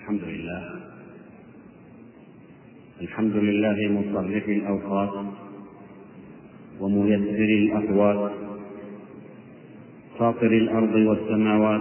الحمد لله مصرف الأوقات وميسر الأقوات، فاطر الأرض والسماوات،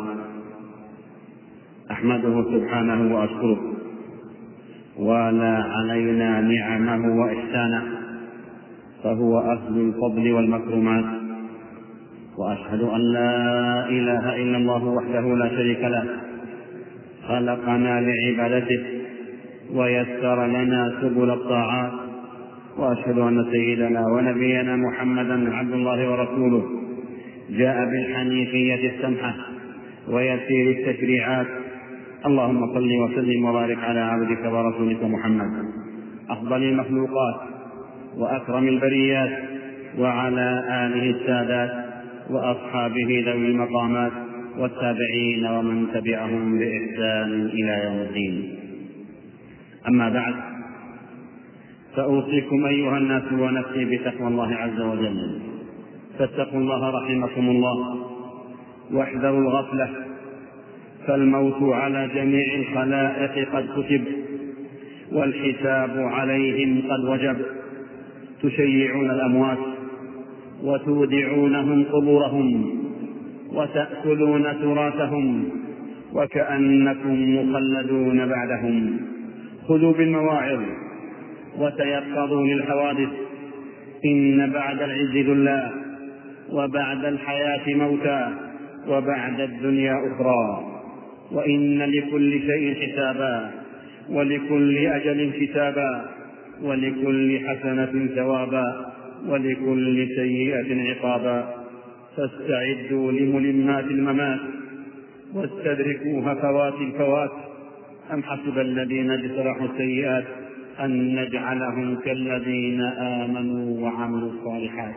أحمده سبحانه وأشكره، ولا علينا نعمه وإحسانه، فهو أهل الفضل والمكرمات. وأشهد أن لا إله إلا الله وحده لا شريك له، خلقنا لعبادته ويسر لنا سبل الطاعات. وأشهد أن سيدنا ونبينا محمدا عبد الله ورسوله، جاء بالحنيفية السمحة ويسير التشريعات. اللهم صل وسلم وبارك على عبدك ورسولك محمد، أفضل المخلوقات وأكرم البريات، وعلى آله السادات وأصحابه ذوي المقامات، والتابعين ومن تبعهم بإحسان إلى يوم الدين. أما بعد، فأوصيكم أيها الناس ونفسي بتقوى الله عز وجل، فاتقوا الله رحمكم الله، واحذروا الغفلة، فالموت على جميع الخلائق قد كتب، والحساب عليهم قد وجب. تشيعون الأموات وتودعونهم قبورهم وتأكلون تراثهم، وكأنكم مخلدون بعدهم. خذوا بالمواعظ وتيقظوا للحوادث، إن بعد العز ذلا، وبعد الحياة موتا، وبعد الدنيا أخرى، وإن لكل شيء حسابا، ولكل أجل كتابا، ولكل حسنة ثوابا، ولكل سيئة عقابا. فاستعدوا لملمات الممات، واستدركوا هفوات الفوات. أم حسب الذين اجترحوا السيئات أن نجعلهم كالذين آمنوا وعملوا الصالحات.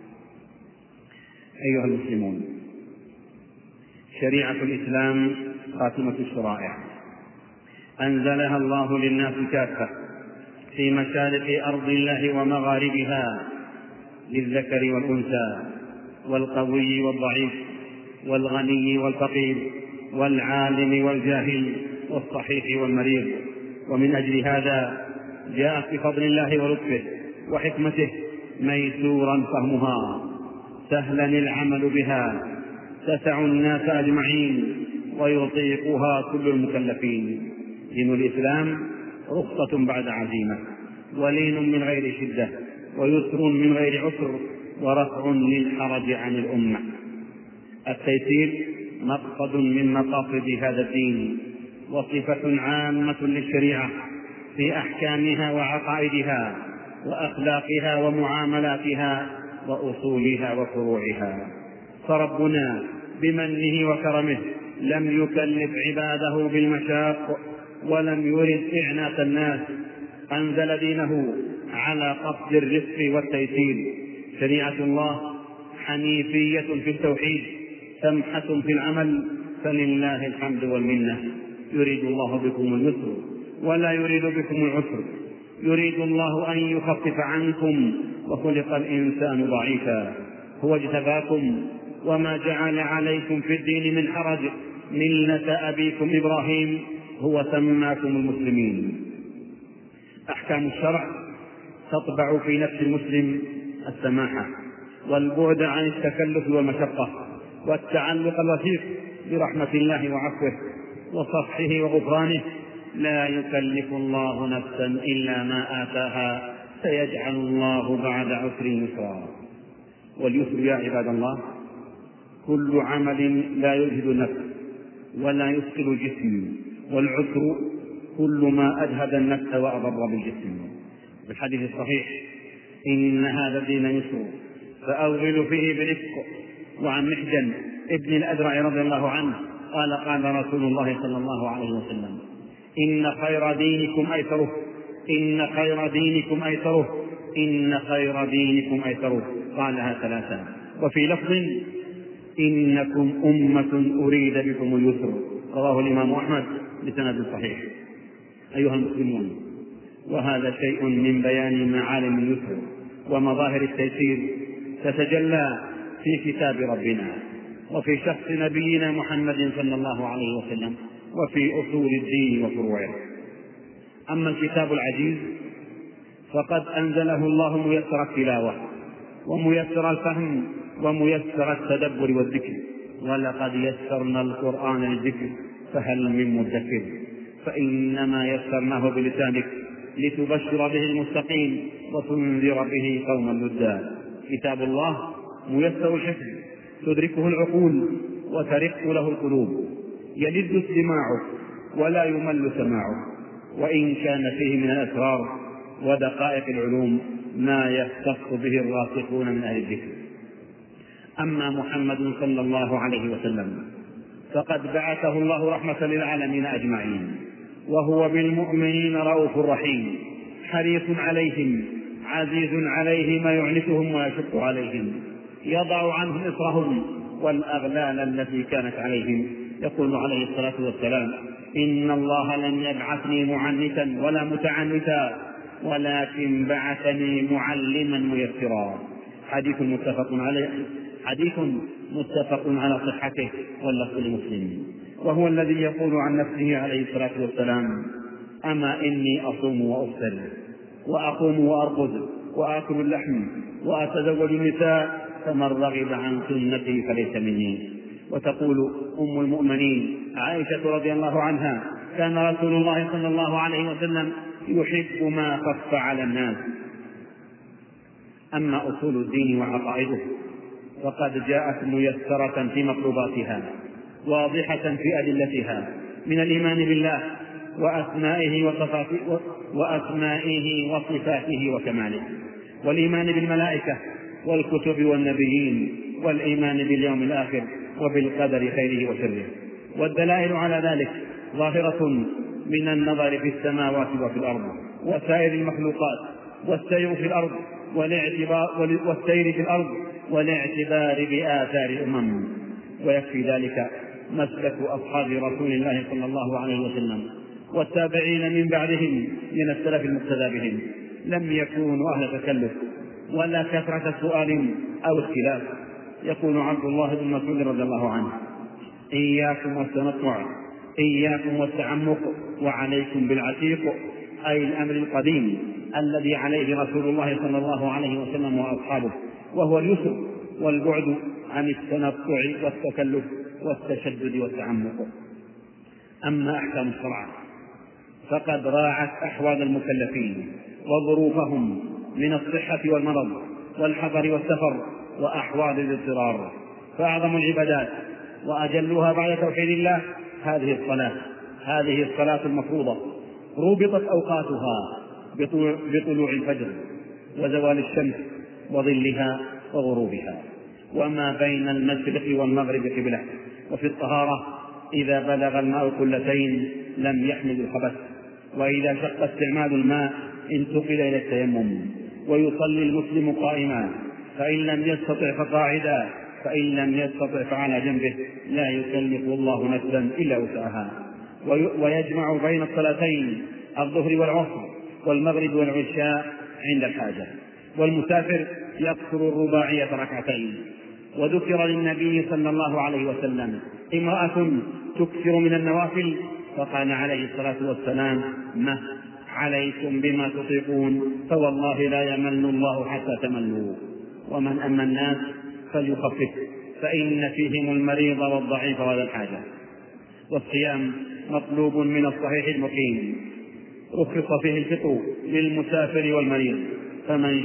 أيها المسلمون، شريعة الإسلام خاتمة الشرائع، أنزلها الله للناس كافة في مشارق أرض الله ومغاربها، للذكر والأنثى، والقوي والضعيف، والغني والفقير، والعالم والجاهل، والصحيح والمريض. ومن أجل هذا جاءت بفضل الله ولطفه وحكمته ميسورا فهمها، سهلا العمل بها، تسع الناس أجمعين، ويطيقها كل المكلفين. دين الإسلام رخصة بعد عزيمة، ولين من غير شدة، ويسر من غير عسر، ورفع للحرج عن الأمة. التيسير مقصد من مقاصد هذا الدين، وصفة عامة للشريعة في أحكامها وعقائدها وأخلاقها ومعاملاتها وأصولها وفروعها. فربنا بمنه وكرمه لم يكلف عباده بالمشاق، ولم يرد إعناف الناس، أنزل دينه على قصد الرفق والتيسير. شريعة الله حنيفية في التوحيد، سمحة في العمل، فلله الحمد والمنة. يريد الله بكم اليسر ولا يريد بكم العسر، يريد الله أن يخفف عنكم، وخلق الإنسان ضعيفا. هو اجتباكم وما جعل عليكم في الدين من حرج، ملة أبيكم إبراهيم، هو سماكم المسلمين. أحكام الشرع تطبع في نفس المسلم السماحة، والبعد عن التكلف والمشقة، والتعلق الوثيق برحمة الله وعفوه وصفحه وغفرانه. لا يكلف الله نفسا إلا ما آتاها، سيجعل الله بعد عسر يسرا. واليسر يا عباد الله كل عمل لا يجهد النفس ولا يثقل الجسم، والعسر كل ما أجهد النفس وأضر بالجسم. بالحديث الصحيح: إن هذا الدين يسر فأوغلوا فيه برفق. وعن محجن ابن الأذرع رضي الله عنه قال: قال رسول الله صلى الله عليه وسلم: إن خير دينكم أيسره، إن خير دينكم أيسره، إن خير دينكم أيسره. قالها ثلاثا. وفي لفظ: إنكم أمة أريد بكم اليسر. رواه الإمام أحمد بسند صحيح. أيها المسلمون، وهذا شيء من بيان معالم اليسر ومظاهر التيسير تتجلى في كتاب ربنا، وفي شخص نبينا محمد صلى الله عليه وسلم، وفي أصول الدين وفروعه. أما الكتاب العزيز فقد أنزله الله ميسر التلاوة وميسر الفهم وميسر التدبر والذكر، ولقد يسرنا القرآن للذكر فهل من مدكر، فإنما يسرناه بلسانك لتبشر به المستقيم وتنذر به قوما لدا. كتاب الله ميسر الحفظ تدركه العقول وترق له القلوب، يلذ استماعه ولا يمل سماعه، وإن كان فيه من الأسرار ودقائق العلوم ما يختص به الراسخون من أهل الذكر. أما محمد صلى الله عليه وسلم فقد بعثه الله رحمة للعالمين أجمعين، وهو بالمؤمنين رؤوف رحيم، حريص عليهم عزيز عليه ما يعنفهم ويشق عليهم، يضع عنهم إصرهم والأغلال التي كانت عليهم. يقول عليه الصلاة والسلام: إن الله لم يبعثني معنتا ولا متعنتا ولكن بعثني معلما ميسرا. حديث متفق على صحته واللفظ لمسلم. وهو الذي يقول عن نفسه عليه الصلاة والسلام: أما إني أصوم وأفطر وأقوم وأرقد وآكل اللحم وأتزوج النساء فمن رغب عن سنتي فليس مني. وتقول أم المؤمنين عائشة رضي الله عنها: كان رسول الله صلى الله عليه وسلم يحب ما خف على الناس. أما أصول الدين وعقائده فقد جاءت ميسرة في مطلوباتها واضحة في أدلتها، من الإيمان بالله وأسمائه وصفاته وكماله، والإيمان بالملائكة والكتب والنبيين، والإيمان باليوم الآخر وبالقدر خيره وشره. والدلائل على ذلك ظاهرة من النظر في السماوات وفي الأرض وسائر المخلوقات والسير في الأرض والاعتبار بآثار الأمم. ويكفي ذلك مسلك أصحاب رسول الله صلى الله عليه وسلم والتابعين من بعدهم من السلف المقتدى بهم، لم يكونوا أهل تكلف ولا كثرة سؤال أو اختلاف. يقول عبد الله بن مسعود رضي الله عنه: إياكم والتنطع، إياكم والتعمق، وعليكم بالعتيق، أي الأمر القديم الذي عليه رسول الله صلى الله عليه وسلم وأصحابه، وهو اليسر والبعد عن التنطع والتكلف والتشدد والتعمق. أما أحكام الشرع فقد راعت أحوال المكلفين وظروفهم من الصحة والمرض والحضر والسفر وأحوال الاضطرار، فأعظم العبادات وأجلها بعد توحيد الله هذه الصلاة المفروضة، ربطت أوقاتها بطلوع الفجر وزوال الشمس وظلها وغروبها، وما بين المشرق والمغرب قبلة. وفي الطهارة إذا بلغ الماء قلتين لم يحمل الخبث، وإذا شق استعمال الماء انتقل إلى التيمم. ويصلي المسلم قائما، فإن لم يستطع فقاعدا، فإن لم يستطع فعلى جنبه، لا يكلف الله نفسا إلا وسعها. ويجمع بين الصلاتين الظهر والعصر والمغرب والعشاء عند الحاجة. والمسافر يقصر الرباعية ركعتين. وذكر للنبي صلى الله عليه وسلم امرأة تكثر من النوافل، فقال عليه الصلاة والسلام: ما عليكم بما تطيقون، فوالله لا يمن الله حتى تملوا. ومن أما الناس فليخفف، فإن فيهم المريض والضعيف وذا الحاجة. والصيام مطلوب من الصحيح المقيم، رخص فيه الفطر للمسافر والمريض، فمن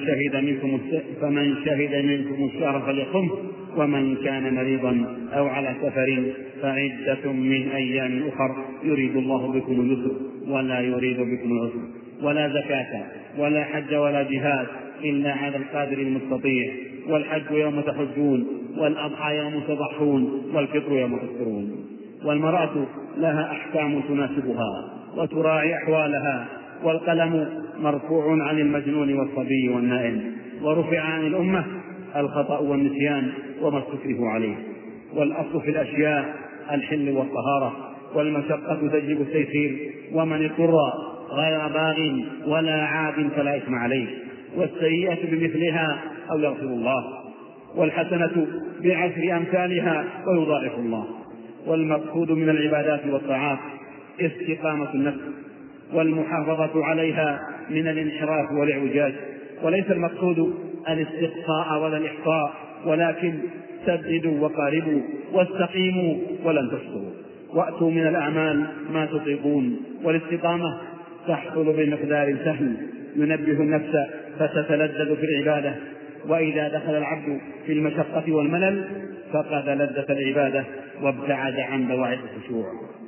شهد منكم الشهر فليصمه، ومن كان مريضا أو على سفر فعدة من أيام أخر، يريد الله بكم اليسر ولا يريد بكم العسر. ولا زكاة ولا حج ولا جهاد إلا على القادر المستطيع، والحج يوم تحجون، والأضحى يوم تضحون، والفطر يوم تفطرون. والمرأة لها أحكام تناسبها وتراعي أحوالها، والقلم مرفوع عن المجنون والصبي والنائم، ورفع عن الأمة الخطأ والنسيان وما استكره عليه. والأصل في الأشياء الحل والطهارة، والمشقة تجلب التيسير، ومن اضطر غير باغ ولا عاد فلا إثم عليه. والسيئة بمثلها أو يغفر الله، والحسنة بعشر أمثالها ويضاعف الله. والمقصود من العبادات والطاعات استقامة النفس والمحافظة عليها من الانحراف والاعوجاج، وليس المقصود الاستقصاء ولا الإحصاء، ولكن سددوا وقاربوا واستقيموا ولن تحصوا، وأتوا من الأعمال ما تطيقون. والاستقامة تحصل بمقدار سهل ينبه النفس فتتلذذ في العبادة، وإذا دخل العبد في المشقة والملل فقد لذة العبادة وابتعد عن بواعث الخشوع.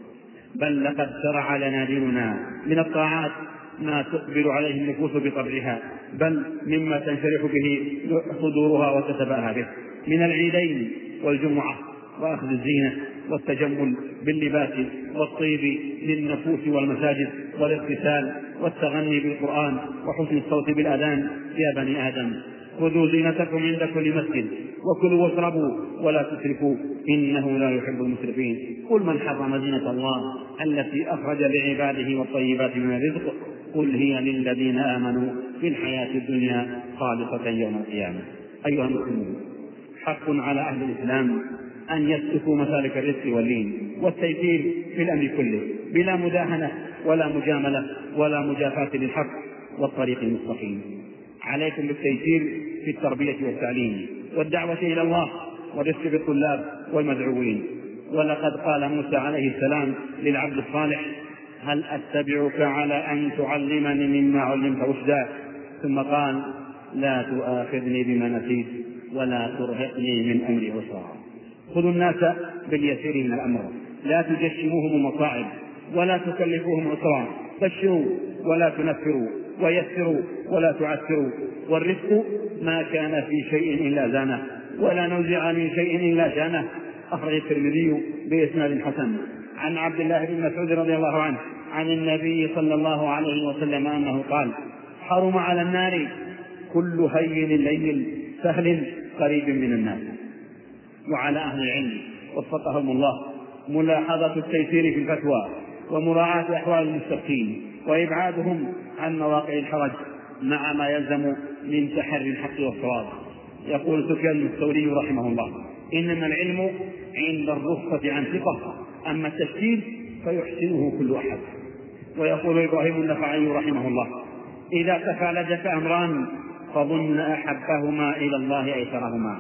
بل لقد شرع لنا ديننا من الطاعات ما تقبل عليه النفوس بطبعها، بل مما تنشرح به صدورها وتتباهى به، من العيدين والجمعة وأخذ الزينة والتجمل باللباس والطيب للنفوس والمساجد والاغتسال والتغني بالقرآن وحسن الصوت بالأذان. يا بني آدم خذوا زينتكم عند كل مسجد وكلوا واشربوا ولا تسرفوا إنه لا يحب المسرفين. قل من حرم زينة الله التي أخرج لعباده والطيبات من الرزق قل هي للذين آمنوا في الحياة الدنيا خالصة يوم القيامة. أيها المسلمون، حق على أهل الإسلام أن يسلكوا مسالك الرزق واللين والتيسير في الأمر كله بلا مداهنة ولا مجاملة ولا مجافاة للحق والطريق المستقيم. عليكم بالتيسير في التربية والتعليم والدعوة إلى الله والرفق بالطلاب والمدعوين. ولقد قال موسى عليه السلام للعبد الصالح هل أتبعك على أن تعلمني مما علمت رشدا، ثم قال لا تؤاخذني بما نسيت ولا ترهقني من أمري عسرا. خذوا الناس باليسير من الأمر، لا تجشموهم المصاعب ولا تكلفوهم عسرا، بشروا ولا تنفروا ويسروا ولا تعسروا. والرزق ما كان في شيء إلا زانه ولا نزع من شيء إلا شانه. أخرج الترمذي بإسناد حسن عن عبد الله بن مسعود رضي الله عنه عن النبي صلى الله عليه وسلم أنه قال حرم على النار كل هين لين سهل قريب من الناس. وعلى أهل العلم وفقهم الله ملاحظة التيسير في الفتوى ومراعاة أحوال المستفتين وإبعادهم عن مواقع الحرج مع ما يلزم من تحري الحق والصواب. يقول سفيان الثوري رحمه الله إنما العلم عند الرخصة عن ثقة، أما التشكيل فيحسنه كل أحد. ويقول إبراهيم النخعي رحمه الله إذا تفعلجك أمران فظن أحبهما إلى الله أيسرهما.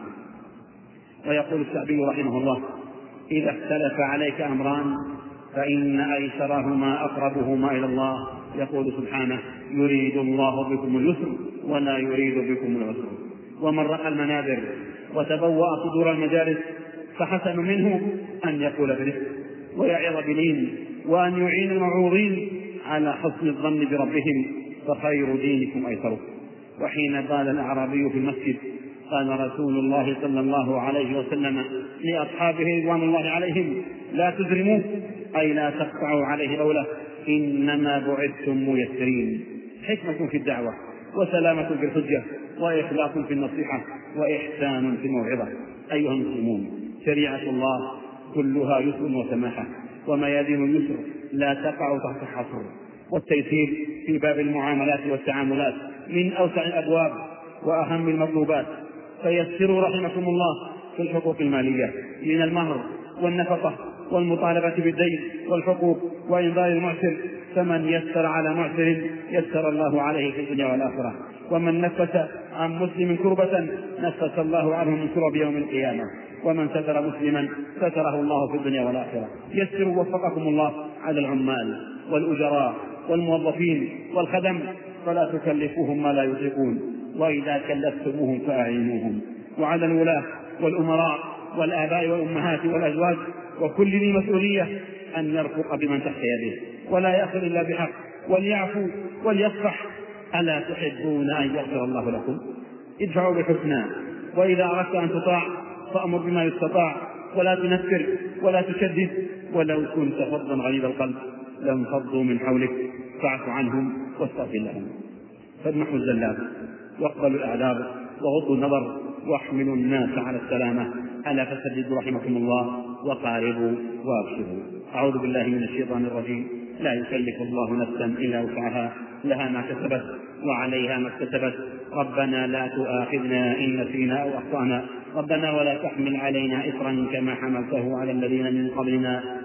ويقول الشعبي رحمه الله إذا اختلف عليك أمران فإن أيسرهما أقربهما إلى الله. يقول سبحانه يريد الله بكم اليسر ولا يريد بكم العسر. ومن رأى المنابر وتبوأ صدور المجالس فحسن منه أن يقول برفق ويعظ بلين وأن يعين المعوضين على حسن الظن بربهم فخير دينكم أيسره. وحين قال الأعرابي في المسجد قال رسول الله صلى الله عليه وسلم لأصحابه رضوان الله عليهم لا تجرموا أي لا تقطعوا عليه أوله إنما بعثتم ميسرين. حكمة في الدعوة وسلامة في الحجة وإخلاص في النصيحة وإحسان في الموعظة. أيها المسلمون، شريعة الله كلها يسر وسماحة، وميادين اليسر لا تقع تحت حصر. والتيسير في باب المعاملات والتعاملات من أوسع الأبواب وأهم المطلوبات. فيسروا رحمكم الله في الحقوق المالية من المهر والنفقة والمطالبة بالدين والحقوق وإنذار المعسر، فمن يسر على معسر يسر الله عليه في الدنيا والآخرة. ومن نفس عن مسلم كربة نفس الله عنه من كرب يوم القيامة. ومن ستر مسلما ستره الله في الدنيا والآخرة. يسروا وفقكم الله على العمال والأجراء والموظفين والخدم فلا تكلفوهم ما لا يطيقون، وإذا كلفتموهم فأعينوهم. وعلى الولاة والأمراء والآباء والأمهات والأزواج وكل ذي مسؤولية أن يرفق بمن تحت يده ولا يأخذ إلا بحق وليعفو وليصفح. ألا تحبون أن يغفر الله لكم؟ ادفعوا بحسنى، وإذا أردت أن تطاع فأمر بما يستطاع ولا تنفر ولا تشدد. ولو كنت فظا غليظ القلب لانفضوا من حولك فاعف عنهم واستغفر لهم. فامنحوا الزلات واقبلوا الأعذار وغضوا النظر واحملوا الناس على السلامة. ألا فسددوا رحمكم الله وقاربوا وابشروا. أعوذ بالله من الشيطان الرجيم. لا يكلف الله نفسا إلا وسعها لها ما كسبت وعليها ما اكتسبت. ربنا لا تؤاخذنا إن نسينا أو أخطأنا. ربنا ولا تحمل علينا إصرا كما حملته على الذين من قبلنا.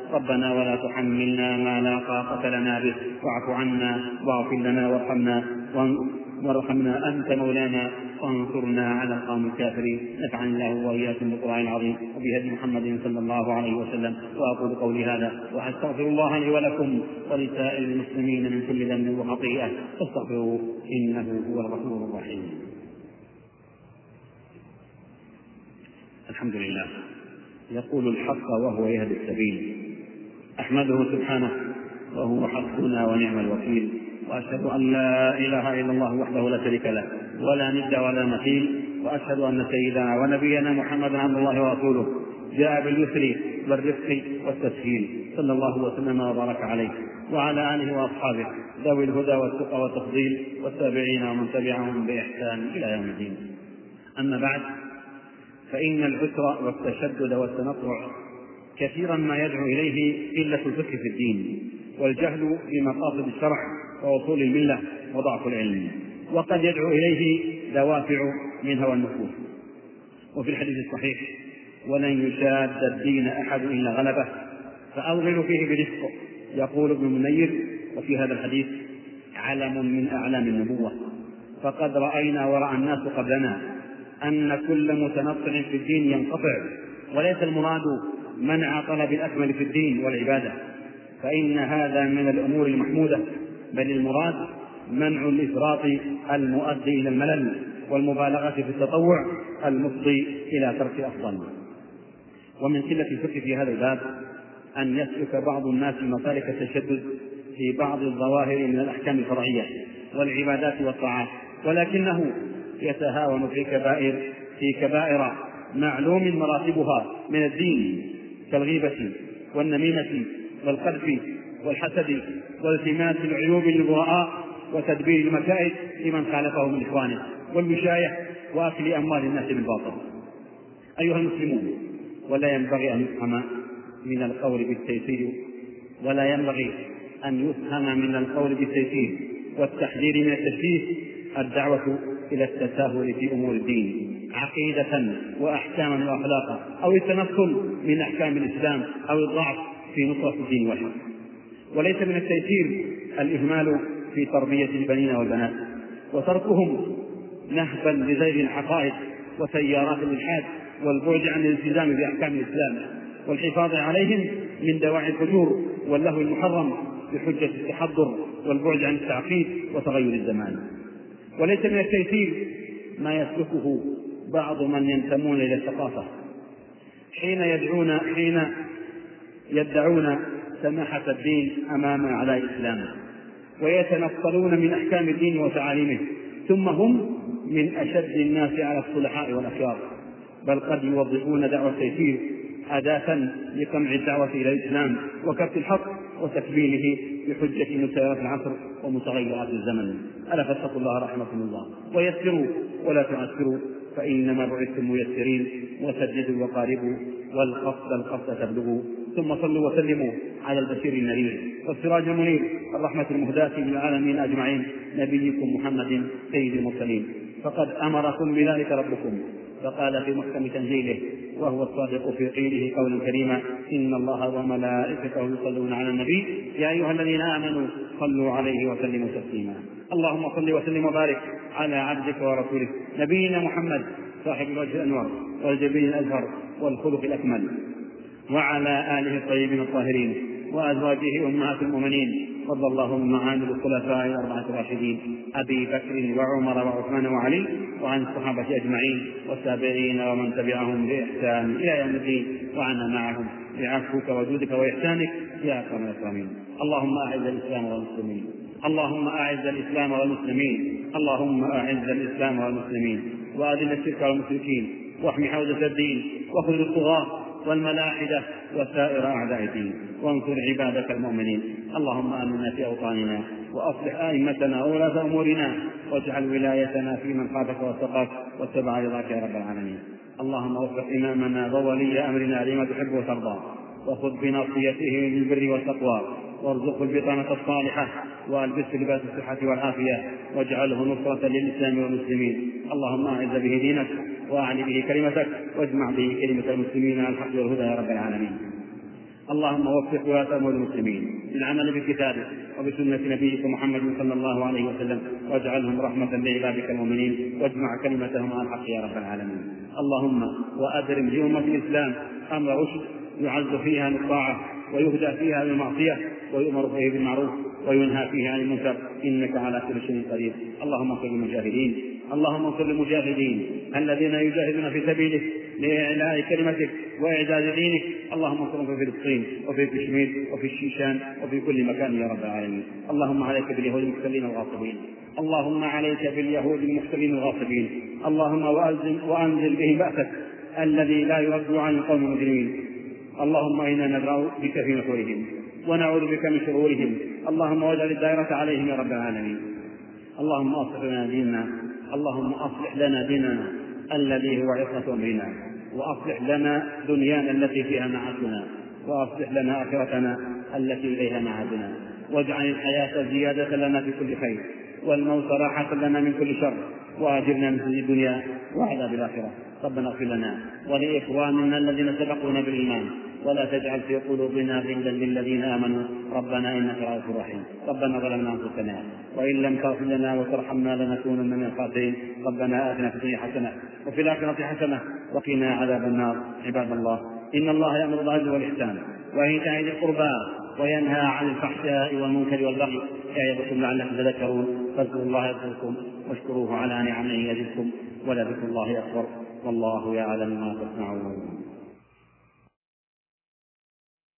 ربنا ولا تحملنا ما لا طاقة لنا به، واعف عنا واغفر لنا وارحمنا أنت مولانا وانصرنا على القوم الكافرين. نفعني الله وإياكم بالقرآن العظيم وبهدي محمد صلى الله عليه وسلم. وأقول قولي هذا وأستغفر الله لي ولكم ولسائر المسلمين من كل ذنب وخطيئة فاستغفروه إنه هو الغفور الرحيم. الحمد لله يقول الحق وهو يهدي السبيل، أحمده سبحانه وهو حسبنا ونعم الوكيل، وأشهد أن لا إله إلا الله وحده لا شريك له ولا ند ولا مثيل، وأشهد أن سيدنا ونبينا محمدا عبد الله ورسوله جاء باليسر والرفق والتسهيل، صلى الله وسلم وبارك عليه وعلى آله وأصحابه ذوي الهدى والتقى والتفضيل والتابعين ومن تبعهم بإحسان إلى يوم الدين. أما بعد، فإن العسر والتشدد والتنطع كثيرا ما يدعو إليه قلة الفقه في الدين والجهل بمقاصد الشرع ووصول الملة وضعف العلم، وقد يدعو إليه دوافع من هوى النفوس. وفي الحديث الصحيح: ولن يشاد الدين أحد إلا غلبه فأوغلوا فيه برفق. يقول ابن منير: وفي هذا الحديث علم من أعلام النبوة، فقد رأينا ورأى الناس قبلنا أن كل متنطع في الدين ينقطع، وليس المراد منع طلب الأكمل في الدين والعبادة، فإن هذا من الأمور المحمودة، بل المراد منع الإفراط المؤدي إلى الملل والمبالغة في التطوع المفضي إلى ترك أفضل. ومن قلة الفقه في هذا الباب أن يسلك بعض الناس مسالك التشدد في بعض الظواهر من الأحكام الفرعية والعبادات والطاعات، ولكنه يتهاون في كبائر معلوم مراتبها من الدين، كالغيبة والنميمة والقذف والحسد والتماس العيوب للبراء وتدبير المكائد لمن خالفه من إخوانه والوشاية وأكل أموال الناس بالباطل. أيها المسلمون، ولا ينبغي أن يفهم من القول بالتيسير والتحذير من التشبيه الدعوة إلى التساهل في أمور الدين عقيدة وأحكاما وأخلاقا، أو التنصل من أحكام الإسلام، أو الضعف في نصرة الدين والحق. وليس من التيسير الإهمال في تربية البنين والبنات وتركهم نهبا لزيغ العقائد وسيارات الإلحاد والبعد عن الالتزام بأحكام الإسلام والحفاظ عليهم من دواعي الفجور واللهو المحرم بحجة التحضر والبعد عن التعقيد وتغير الزمان. وليس من التيسير ما يسلكه بعض من ينتمون إلى الثقافة حين يدعون سماحة الدين أمام أعداء الإسلام ويتنصلون من أحكام الدين وتعاليمه، ثم هم من أشد الناس على الصلحاء والأخيار، بل قد يوظفون دعوة التيسير أداة لقمع الدعوة إلى الإسلام وكبت الحق وتكبيله بحجة مسيرات العصر ومتغيرات الزمن. ألا فاتقوا الله رحمكم الله، ويسروا ولا تعسروا، فإنما بعثتم ميسرين، وسددوا وقاربوا والقصد تبلغوا. ثم صلوا وسلموا على البشير النذير والسراج المنير الرحمة المهداة للعالمين أجمعين، نبيكم محمد سيد المرسلين، فقد أمركم بذلك ربكم، فقال في محكم تنزيله وهو الصادق في قيله قولا كريما: إن الله وملائكته يصلون على النبي يا أيها الذين آمنوا صلوا عليه وسلموا تسليما. اللهم صل وسلم وبارك على عبدك ورسولك نبينا محمد صاحب الوجه الأنور والجبين الأزهر والخلق الأكمل، وعلى آله الطيبين الطاهرين وأزواجه أمهات المؤمنين، وارض اللهم عن الخلفاء الأربعة الراشدين أبي بكر وعمر وعثمان وعلي، وعن الصحابة أجمعين والتابعين ومن تبعهم بإحسان إلى يوم الدين، وعنا معهم بعفوك وجودك وإحسانك يا أكرم الأكرمين. اللهم أعز الإسلام والمسلمين، اللهم أعز الإسلام والمسلمين، اللهم أعز الإسلام والمسلمين، وأذل الشرك والمشركين، واحمي حوزة الدين، واخذ الطغاة والملاحدة وسائر أعداء الدين، وانصر عبادك المؤمنين. اللهم آمنا في أوطاننا، وأصلح أئمتنا وولاة أمورنا، واجعل ولايتنا في من خافك واتقاك واتبع رضاك يا رب العالمين. اللهم وفق إمامنا وولي أمرنا لما تحب وترضى، وخذ بناصيته للبر والتقوى، وارزقه البطانة الصالحة، والبسه لباس الصحة والعافية، واجعله نصرة للإسلام والمسلمين. اللهم أعز به دينك، وأعلي به كلمتك، واجمع به كلمة المسلمين على الحق والهدى يا رب العالمين. اللهم وفق ولاة أمور المسلمين للعمل بكتابك وبسنة نبيك محمد صلى الله عليه وسلم، واجعلهم رحمة لعبادك المؤمنين، واجمع كلمتهم على الحق يا رب العالمين. اللهم وأدرم لأمة الإسلام أمر رشد يعز فيها بالطاعة ويهدى فيها بالمعصية ويؤمر فيه بالمعروف وينهى فيه عن المنكر، إنك على كل شيء قدير. اللهم انصر المجاهدين، اللهم انصر المجاهدين الذين يجاهدون في سبيلك لإعلاء كلمتك وإعداد دينك. اللهم انصرهم في فلسطين وفي كشمير وفي الشيشان وفي كل مكان يا رب العالمين. اللهم عليك باليهود المحتلين الغاصبين، اللهم عليك باليهود المحتلين الغاصبين، اللهم وأنزل بهم بأسك الذي لا يرد عن القوم المجرمين. اللهم إنا ندعو بك في نحورهم ونعوذ بك من شرورهم. اللهم واجعل الدائرة عليهم يا رب العالمين. اللهم أصلح لنا ديننا، اللهم أصلح لنا ديننا الذي هو عصمة أمرنا، وأصلح لنا دنيانا التي فيها معاشنا، وأصلح لنا آخرتنا التي إليها معادنا، واجعل الحياة زيادة لنا في كل خير، والموت راحة لنا من كل شر، وأجرنا من خزي الدنيا وعذاب الآخرة. ربنا اغفر لنا ولإخواننا الذين سبقونا بالإيمان، ولا تجعل في قلوبنا غلا للذين آمنوا ربنا إنك رؤوف رحيم. ربنا ظلمنا أنفسنا وإن لم تغفر لنا وترحمنا لنكونن من الخاسرين. ربنا آتنا في الدنيا حسنة وفي الآخرة حسنة وقنا عذاب النار. عباد الله، إن الله يأمر بالعدل والإحسان وإيتاء ذي القربى وينهى عن الفحشاء والمنكر والبغي يعظكم لعلكم تذكرون. فاذكروا الله يذكركم واشكروه على نعمه يزدكم ولذكر الله أكبر والله يعلم ما تصنعون.